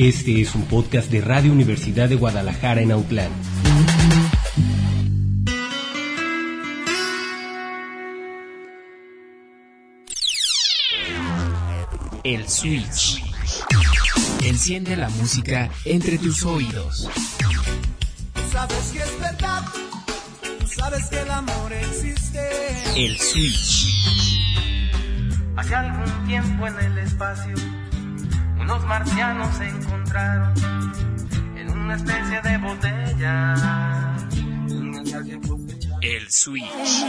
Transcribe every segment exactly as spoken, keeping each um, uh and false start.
Este es un podcast de Radio Universidad de Guadalajara en Autlán. El Switch. Enciende la música entre tus oídos. Tú sabes que es verdad, tú sabes que el amor existe. El Switch. Hace algún tiempo en el espacio, unos marcianos se encontraron en una especie de botella. El Switch.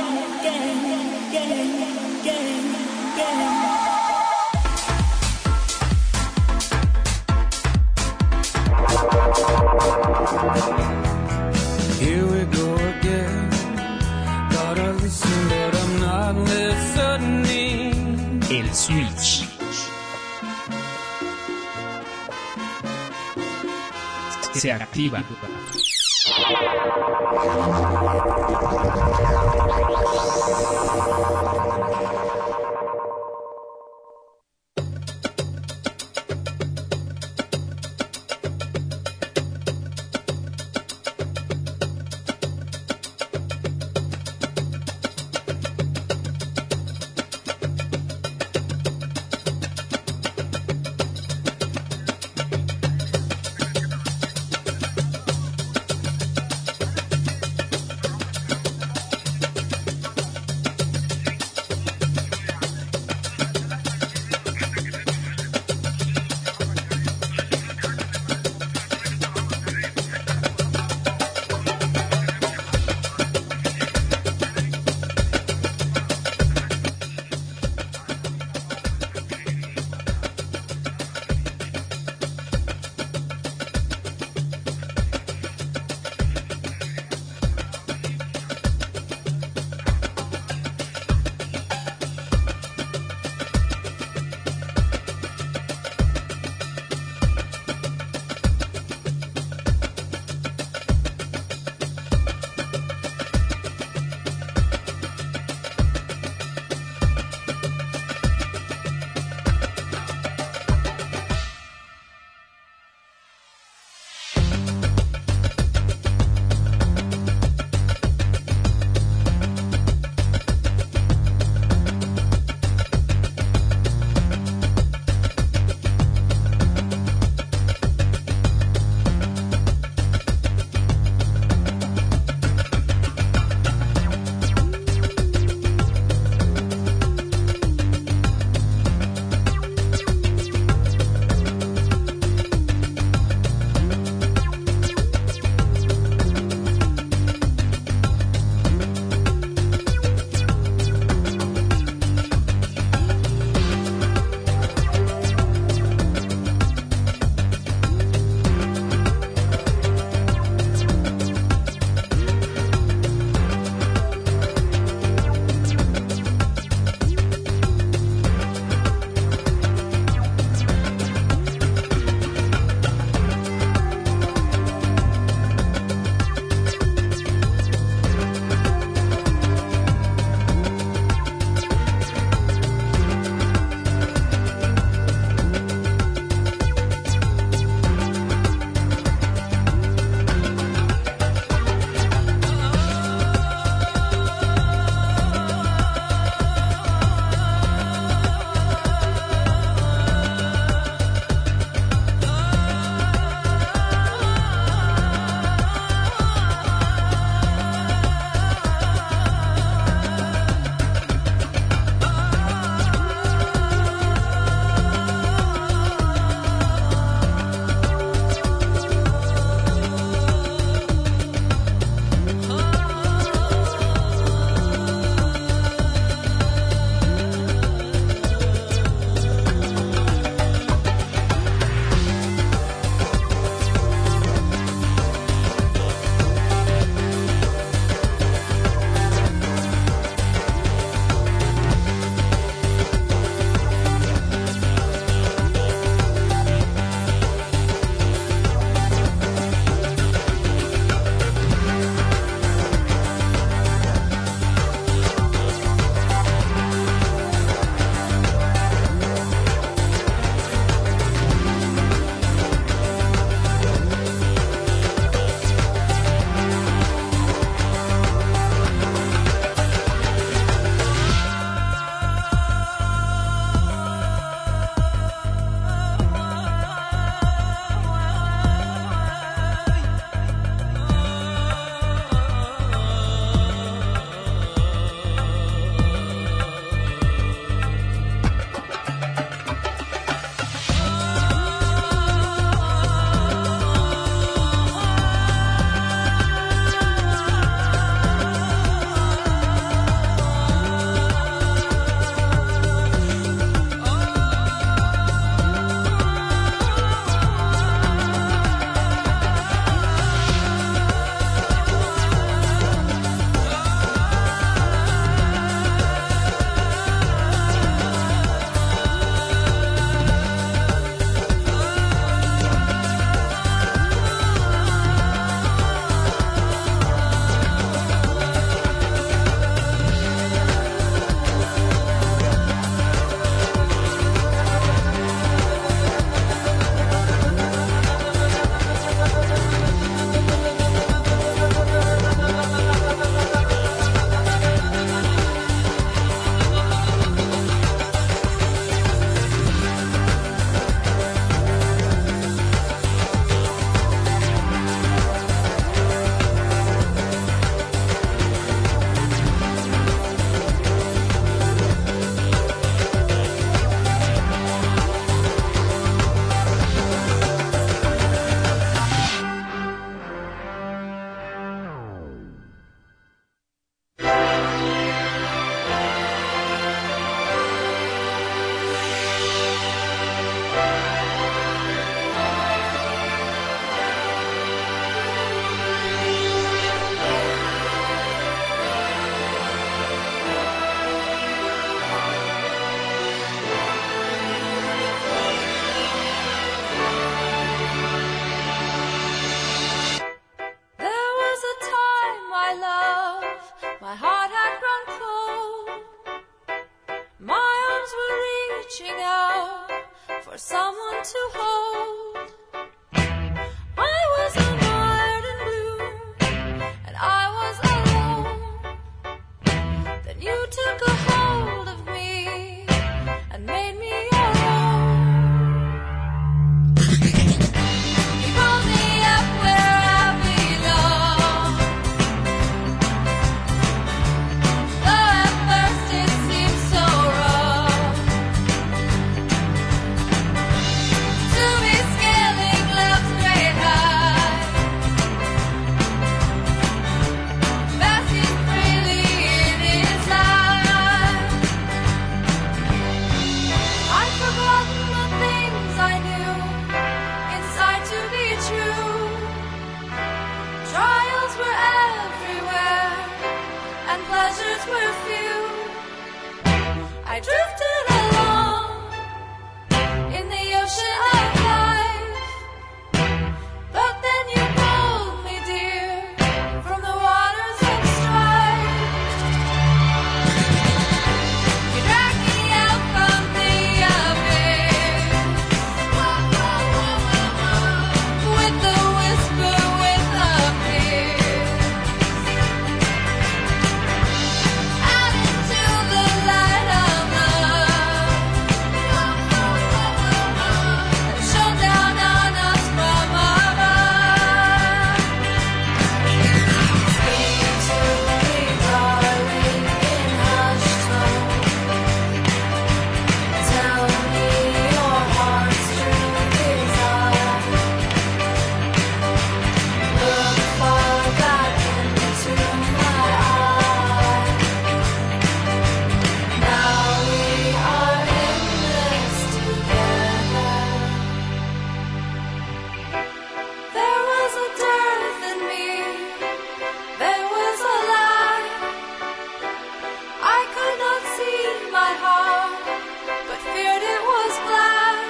Here we go again. Gotta listen, but I'm not listening. El Switch. Se activa. someone to hold. I was unwired and blue, and I was alone. Then you took a hold of me and made me your own. You pulled me up where I belong. Though at first it seemed so wrong to be scaling love's great height, basking freely in its light. I'd forgotten the things I knew inside to be true. Trials were everywhere and pleasures were few. I drifted along in the ocean of life, but then you pulled me, dear, from the waters of strife. You dragged me out from the abyss with the whisper, with a kiss, out into the light of love, and shone down on us from above. Speak to me, darling, in hushed tone. Tell me your heart's true desire. Look far back into my eyes. Now we are in this together. There was a dearth in me, there was a lie. I could not see my heart, but feared it was black.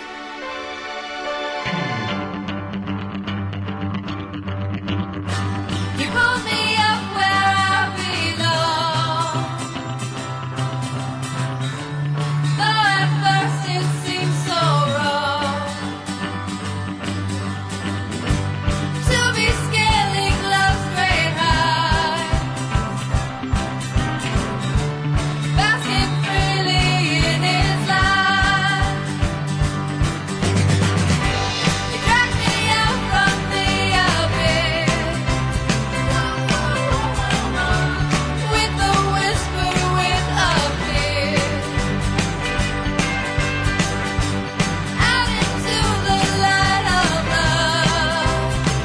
You pulled me up where I belong. Though at first it seemed so wrong to be scaling love's great height, basking freely in its light. You dragged me out from the abyss with the whisper, with a kiss, out into the light of love,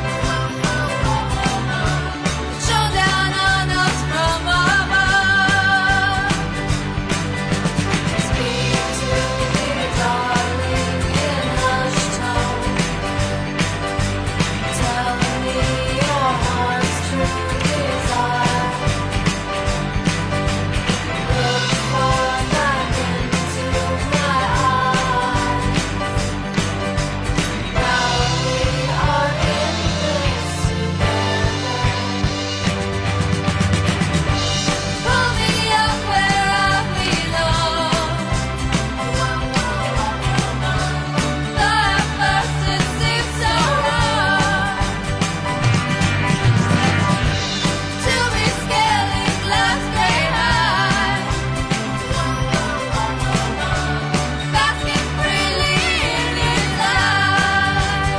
shone down on us from above. Speak to me, darling, in hushed tone. Tell me your heart's true desire. Look far back into my eyes. Now we are in this together. Pull me up where I belong. Though at first it seemed so wrong to be scaling love's great height, basking freely in its light.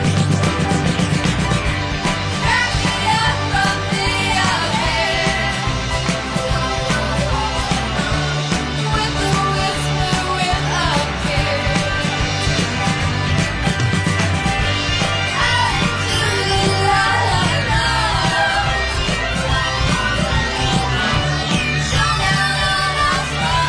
Drag me up from the abyss with the whisper, with a kiss, out into the light of love, shone down on us from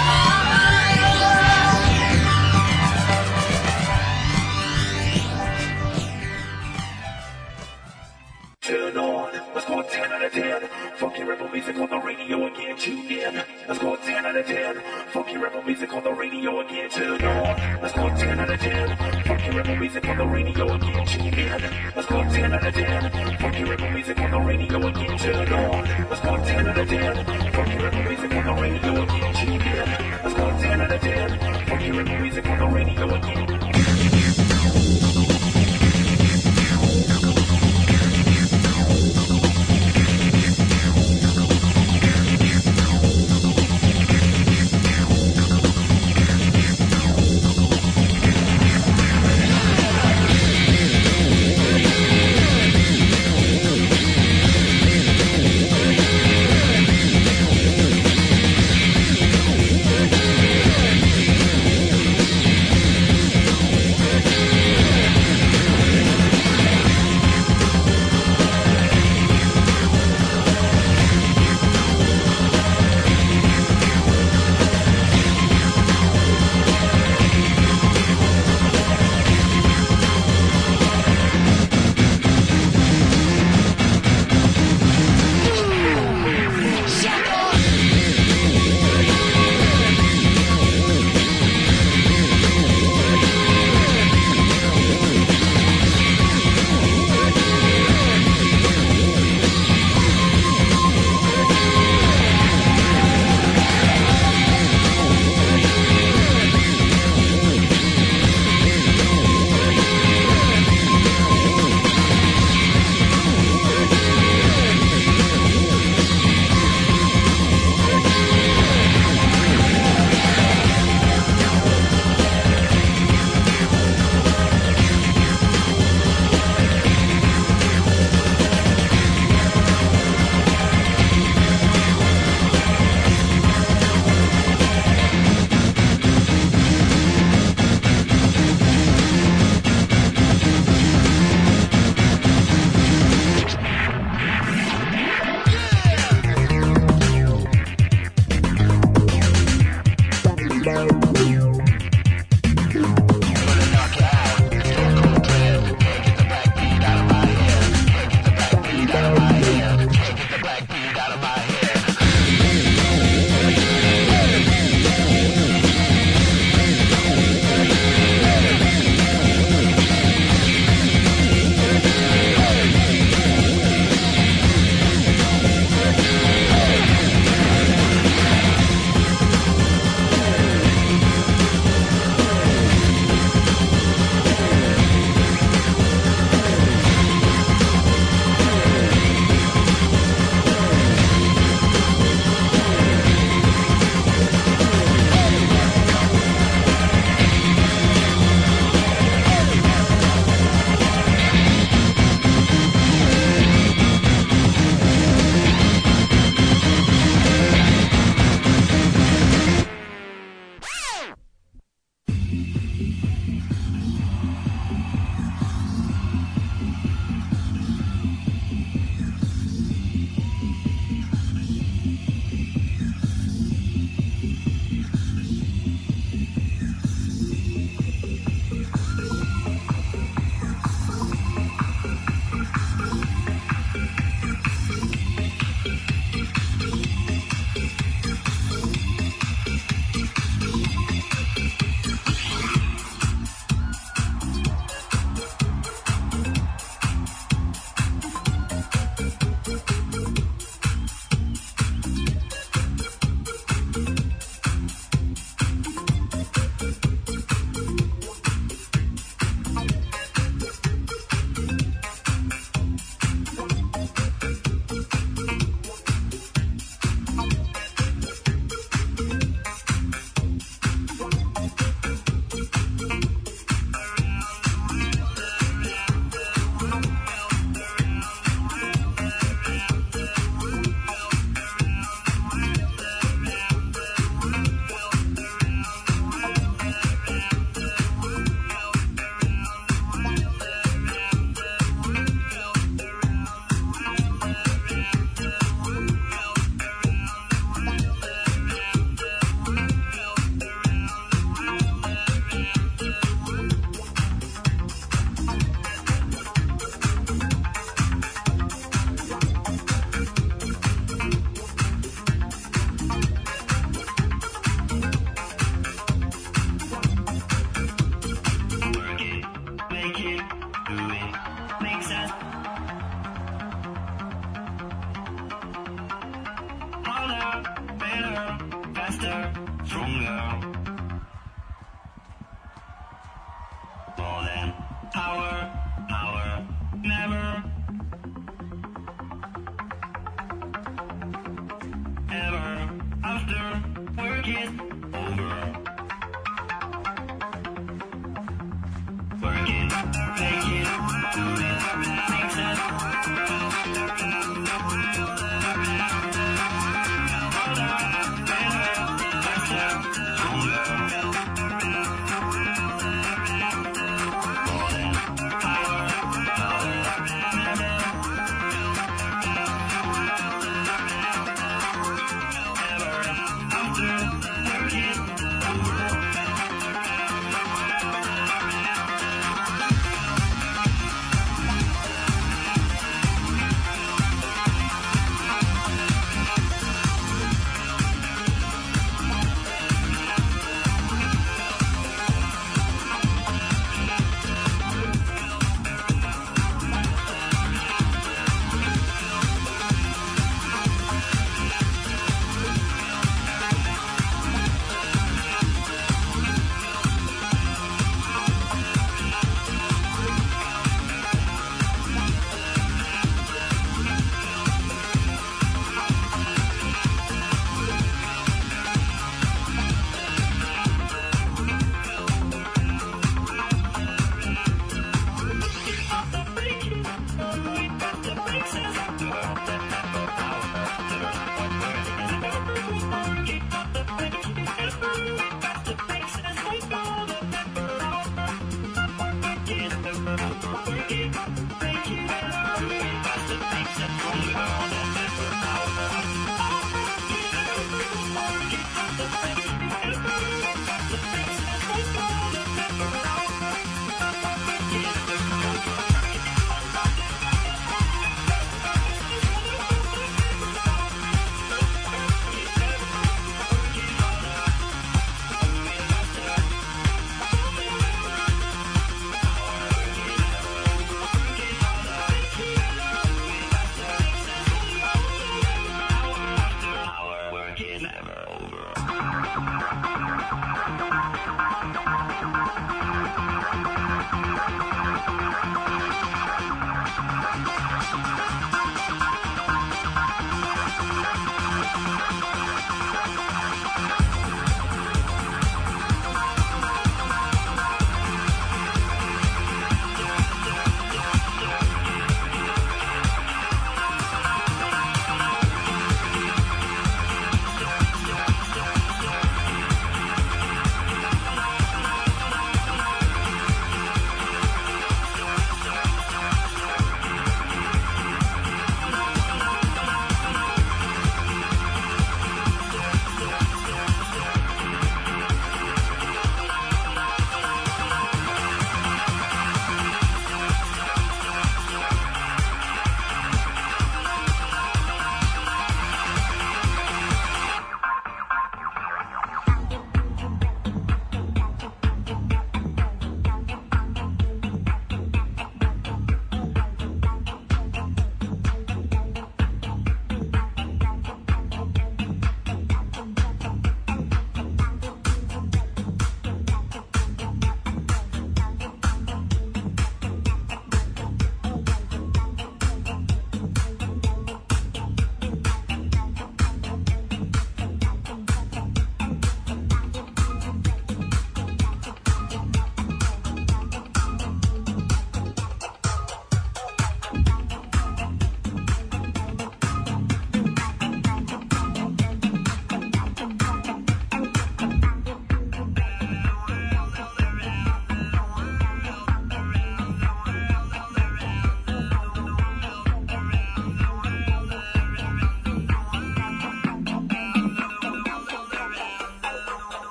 Turn on, let's go ten out of ten. Funky rebel music on the radio again. Tune in, let's go ten out of ten. Funky rebel music on the radio again. Turn on, let's go ten out of ten. Funky rebel music on the radio again. Tune in, let's go ten out of ten. Funky rebel music on the radio again. Turn on, let's go ten out of ten. Funky rebel music on the radio again. Tune in, let's go ten out of ten. Funky rebel music on the radio again.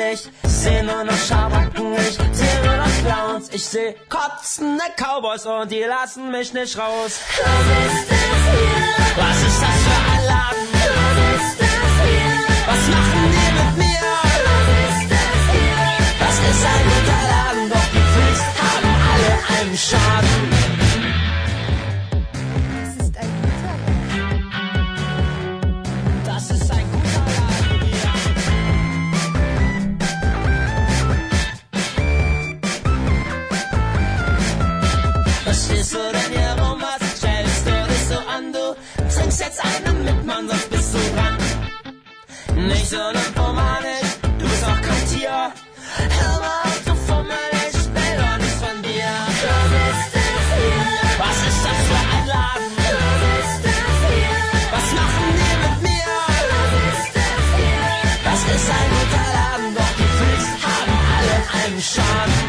nicht. Seh nur noch Schabracken, ich seh nur noch Clowns. Ich seh kotzende Cowboys und die lassen mich nicht raus. Was ist das hier? Was ist das für ein Laden? Was ist das hier? Was machen die mit mir? Was ist das hier? Das ist ein guter Laden, doch die Freaks haben alle einen Schaden. Das ist ein guter Laden. Was stehst du denn hier rum? Was stellst du dich so an? Du trinkst jetzt eine mit, Mann, sonst bist du dran. Nicht so nymphomanisch, du bist auch kein Tier. Hör mal auf, du Fummel, ich will doch nichts von dir. Was ist das hier? Was ist das für ein Laden? Was ist das hier? Was machen die mit mir? Was ist das hier? Das ist ein guter Laden, doch die Freaks haben alle einen Schaden.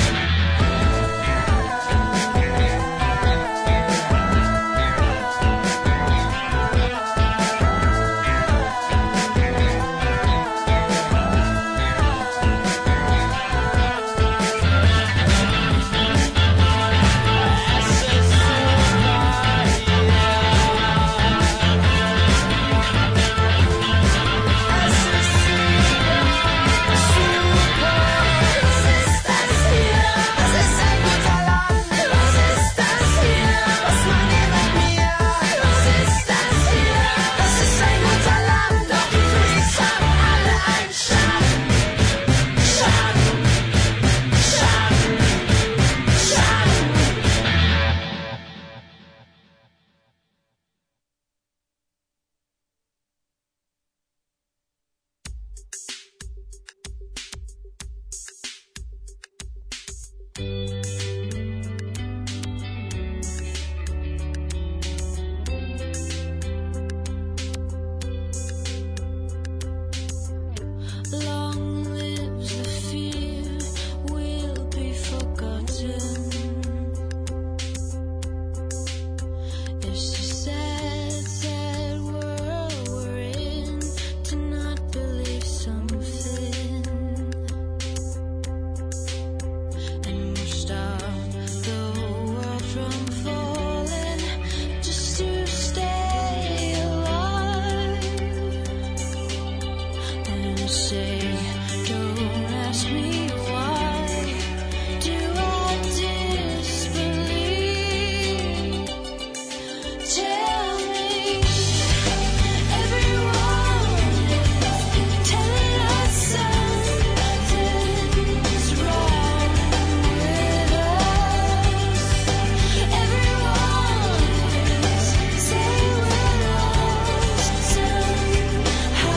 Long lives the fear, will be forgotten. It's a sad, sad world we're in, to not believe something. And we'll stop the world from falling, just to stay alive. And I say, don't ask me why, do I disbelieve? Tell me, everyone is telling us something's wrong with us. Everyone is saying we're lost somehow.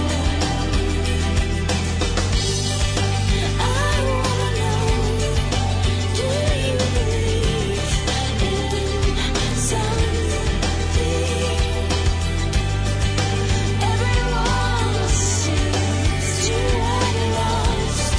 I wanna know, do you believe in something? Everyone seems to have lost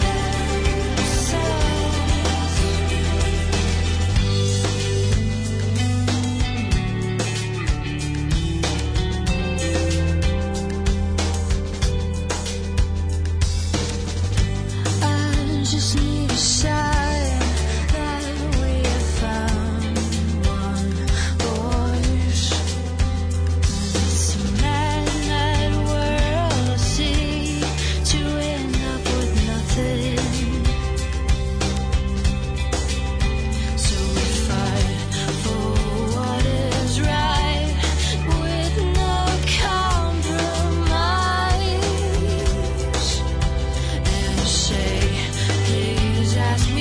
themselves. I just need a sign that we have found one voice. It's a mad world I see, to end up with nothing. So we fight for what is right, with no compromise. And I say, please ask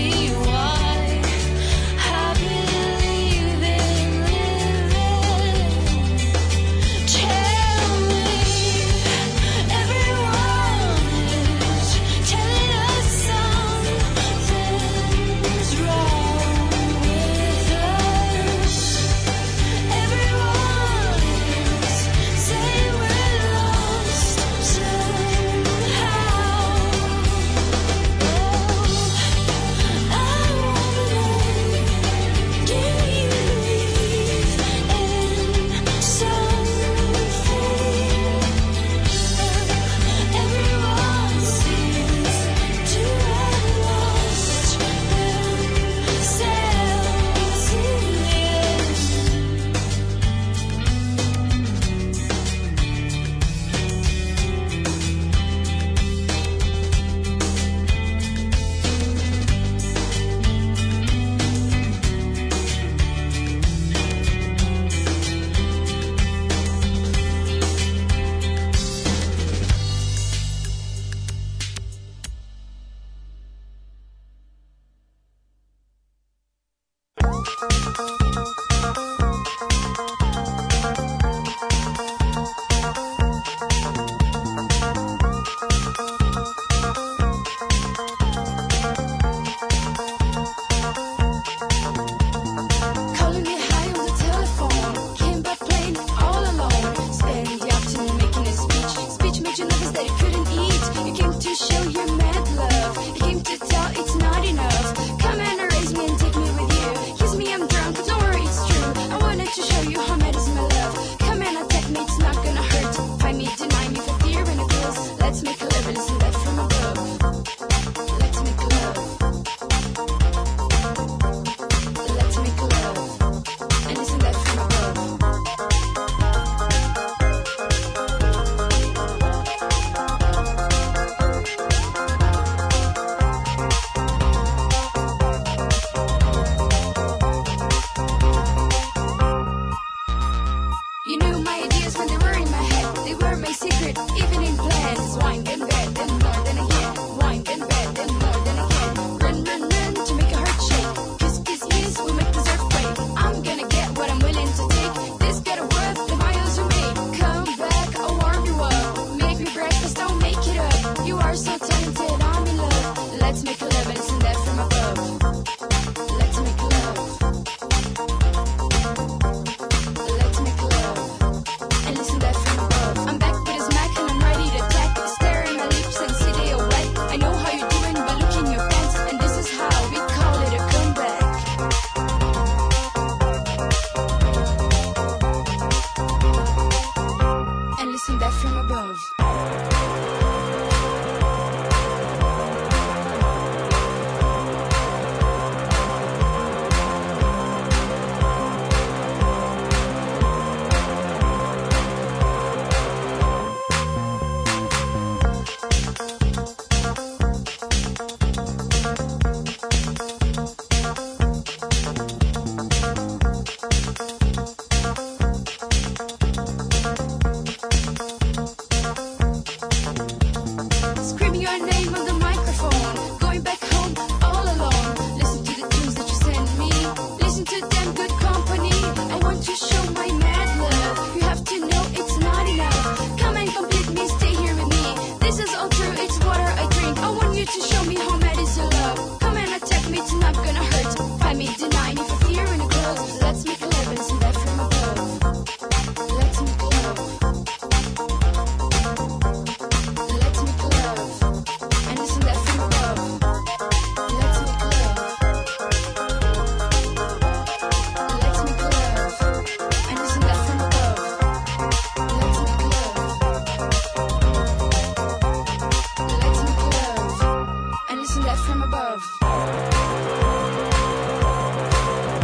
You came to show your mad love. You came to tell it's not enough. Come and erase me and take me with you. Kiss me, I'm drunk, but don't worry, it's true. I wanted to show you how mad is my love. Come and attack me, it's not gonna hurt. Find me, deny me for fear and a close. Let's make a love and listen that from above. Let's make love. Let's make love and listen that from above. You knew my ideas when they were in my head. They were my secret, even in plans. Wine and bed and more than again. Wine and bed and more than again. Run, run, run to make a heart shake. Kiss, kiss, kiss, we make this earthquake. I'm gonna get what I'm willing to take. This better worth the miles you made. Come back, I'll warm you up. Make me breakfast, don't make it up. You are so talented, I'm in love. Let's make a love and listen that from above. Let's make love. Let's make love and listen that from above. I'm back with a smack and I'm ready to attack. Stare in my lips and see they are wet. I know how you're doing by looking your pants, and this is how we call it a comeback. And listen that from above. Screaming your name on the microphone. Going back home all alone. Listen to the tunes that you send me. Listen to them, good company. I want to show my mad love. You have to know it's not enough. Come and complete me, stay here with me. This is all true, it's water I drink. I want you to show me how mad is your love. Come and attack me, it's not gonna hurt. Find me, deny me for fear and a close. Let's make a love and listen that from above. Let's make love. Let's make love and listen that from above. Let's make love. Let's make love and listen that from above. Let's make love. Let's make love and listen that from above.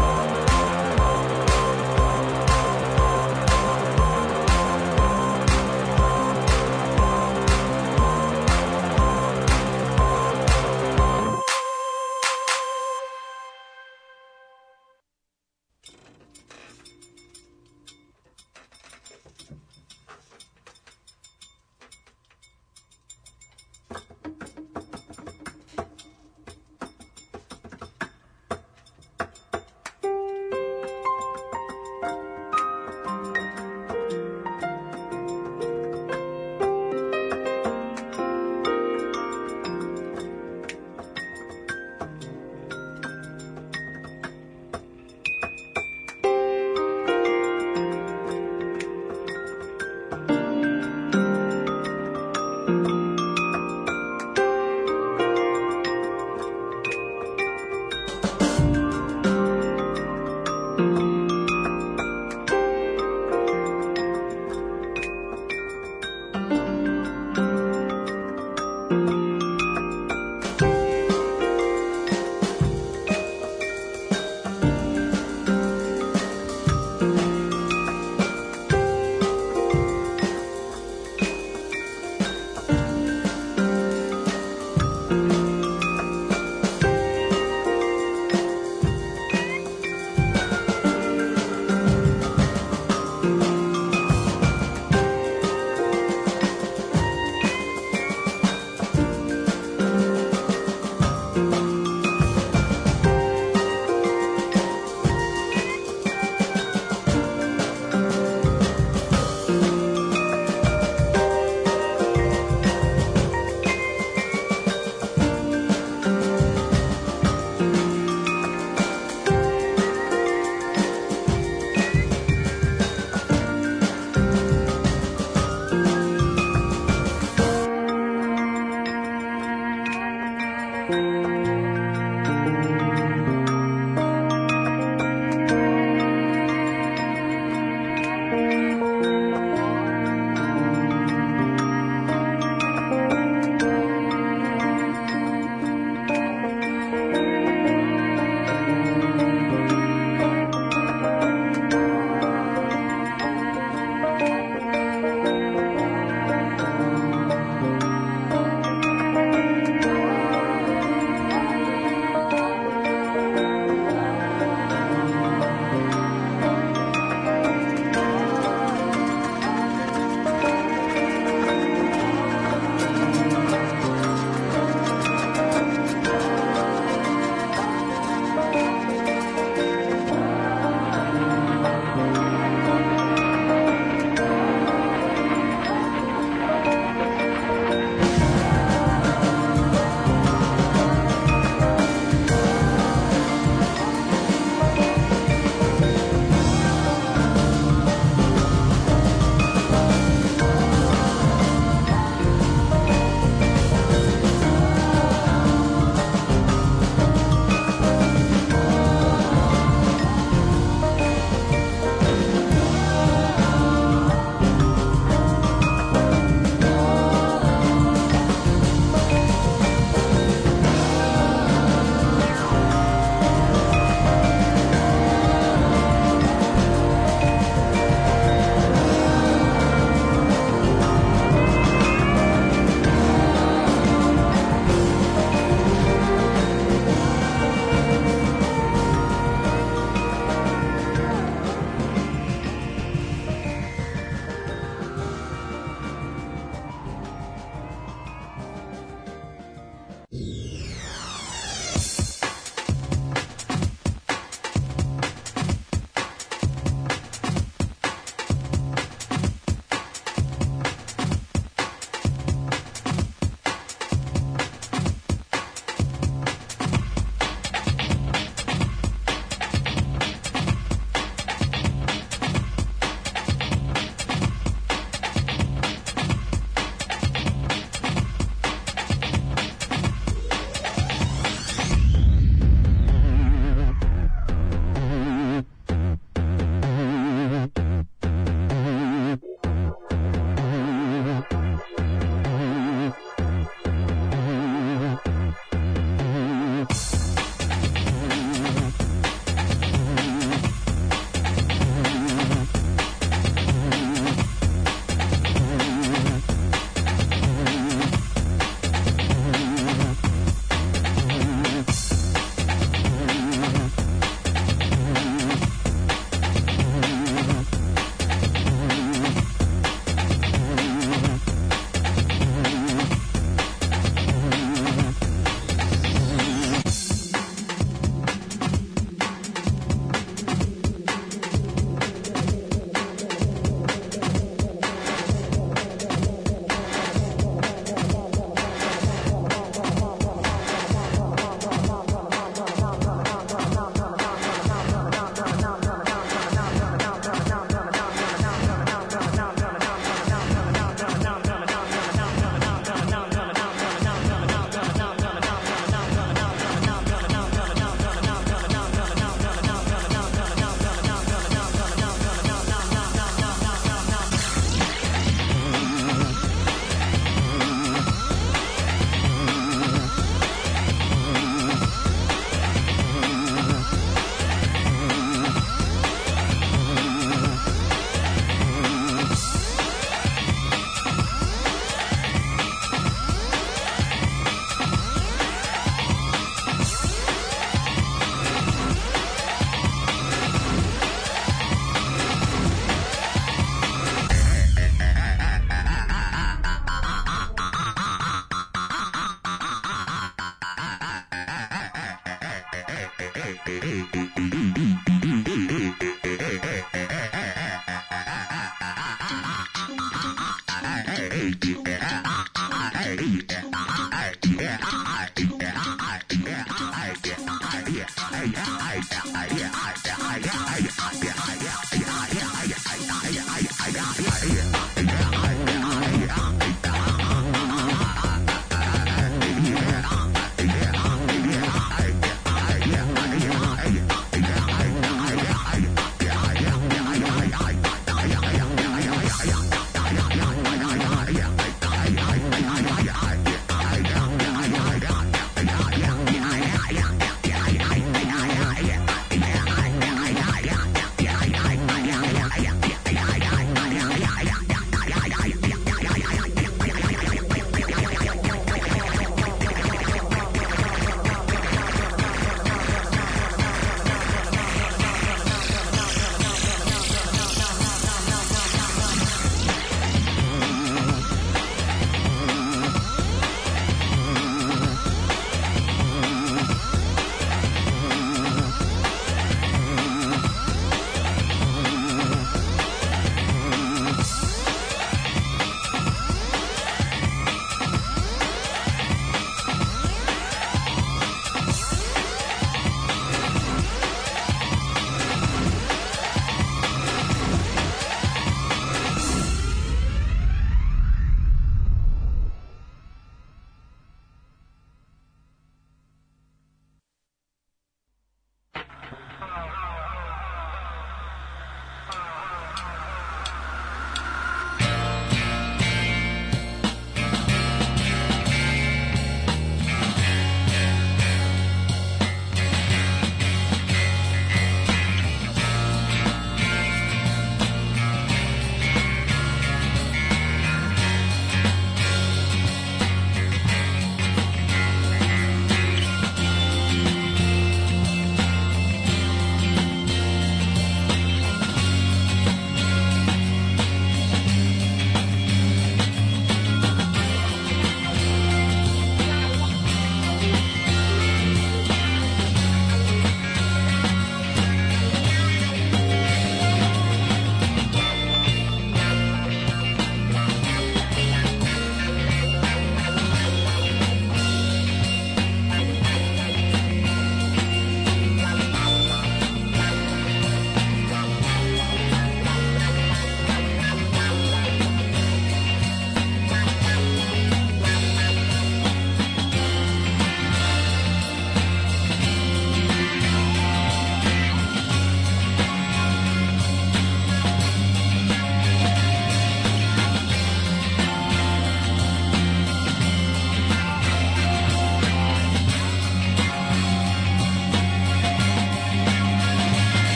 Yeah.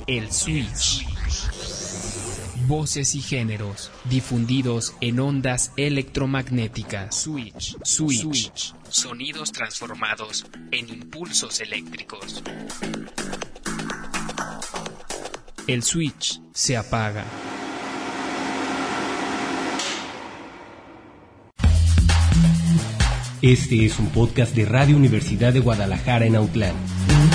El switch. Voces y géneros difundidos en ondas electromagnéticas. Switch. Switch. Switch. Sonidos transformados en impulsos eléctricos. El switch se apaga. Este es un podcast de Radio Universidad de Guadalajara en Autlán.